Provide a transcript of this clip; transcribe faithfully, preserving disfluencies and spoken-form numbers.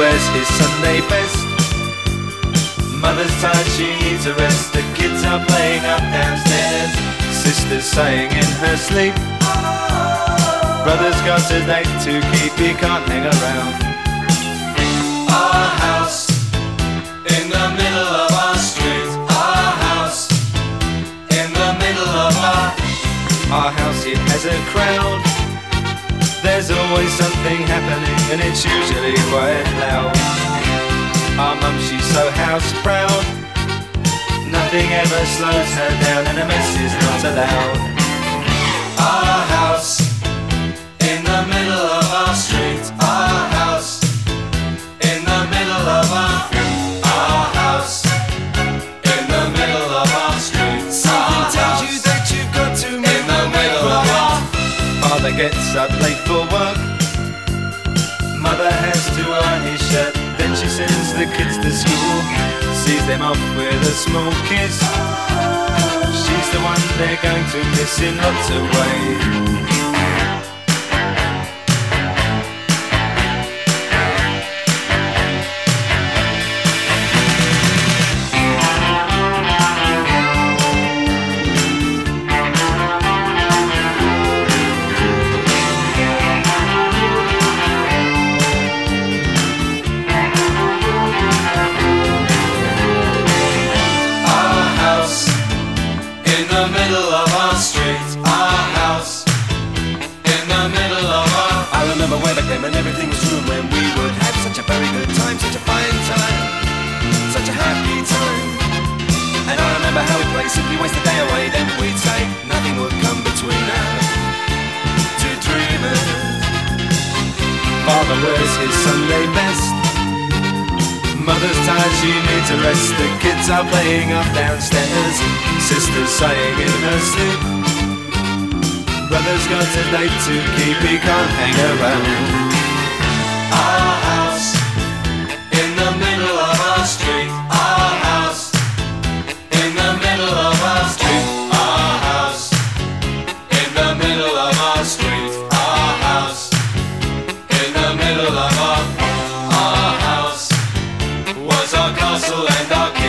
wears his Sunday best. Mother's tired, she needs a rest. The kids are playing up downstairs. Sister's saying in her sleep, brother's got a date to keep, he can't hang around. Our house in the middle of our street. Our house in the middle of our Our house, it has a crowd. There's always something happening and it's usually quite loud. Our mum, she's so house proud. Nothing ever slows her down and a mess is not allowed. Our house in the middle of our street. Our house in the middle of our Our house in the middle of our street. Something tells you that you've got to move in the middle of our Father gets up late for work. Mother has to iron his shirt. Then she sends the kids to school, sees them off with a small kiss. She's the one they're going to miss in lots of ways. In the middle of our street, our house in the middle of our I remember way back then when everything was room, when we would have such a very good time, such a fine time, such a happy time. And I remember how we'd play, simply waste the day away. Then we'd say nothing would come between us, two dreamers. Father wears his Sunday best. Mother's tired, she needs a rest. The kids are playing up downstairs. Sister's saying in her sleep, brother's got a date to keep, he can't hang around. Our house in the middle of our street. Our house in the middle of our street. Our house in the middle of our street. Our house in the middle of our Our house was our castle and our